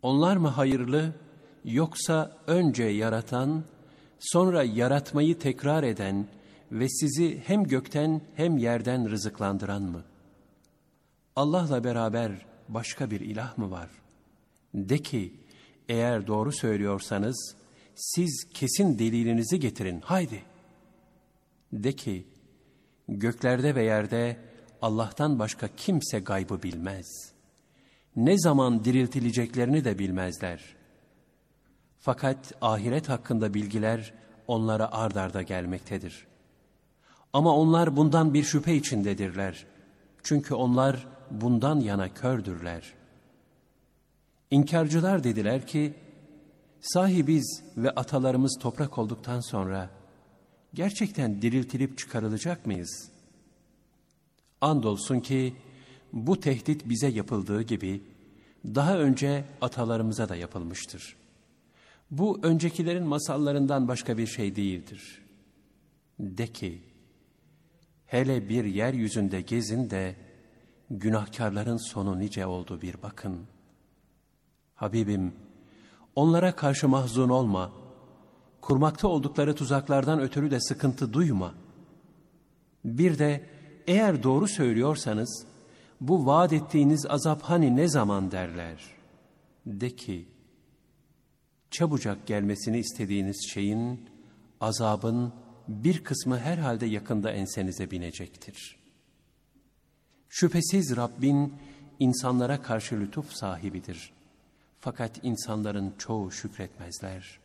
Onlar mı hayırlı, yoksa önce yaratan, sonra yaratmayı tekrar eden ve sizi hem gökten hem yerden rızıklandıran mı? Allah'la beraber başka bir ilah mı var? De ki, eğer doğru söylüyorsanız, siz kesin delilinizi getirin, haydi. De ki, göklerde ve yerde Allah'tan başka kimse gaybı bilmez. Ne zaman diriltileceklerini de bilmezler. Fakat ahiret hakkında bilgiler onlara ard arda gelmektedir. Ama onlar bundan bir şüphe içindedirler. Çünkü onlar bundan yana kördürler. İnkarcılar dediler ki, sahi biz ve atalarımız toprak olduktan sonra gerçekten diriltilip çıkarılacak mıyız? Andolsun ki bu tehdit bize yapıldığı gibi daha önce atalarımıza da yapılmıştır. Bu öncekilerin masallarından başka bir şey değildir. De ki, hele bir yeryüzünde gezin de günahkarların sonu nice oldu bir bakın. Habibim, onlara karşı mahzun olma, kurmakta oldukları tuzaklardan ötürü de sıkıntı duyma. Bir de eğer doğru söylüyorsanız, bu vaat ettiğiniz azap hani ne zaman derler? De ki, çabucak gelmesini istediğiniz şeyin, azabın bir kısmı herhalde yakında ensenize binecektir. Şüphesiz Rabbin insanlara karşı lütuf sahibidir. Fakat insanların çoğu şükretmezler.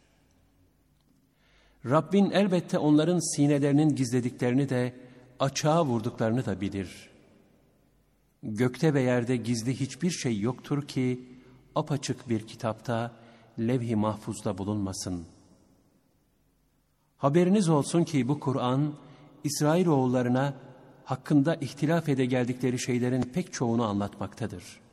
Rabbin elbette onların sinelerinin gizlediklerini de, açığa vurduklarını da bilir. Gökte ve yerde gizli hiçbir şey yoktur ki, apaçık bir kitapta, levh-i mahfuzda bulunmasın. Haberiniz olsun ki bu Kur'an, İsrailoğullarına hakkında ihtilaf ede geldikleri şeylerin pek çoğunu anlatmaktadır.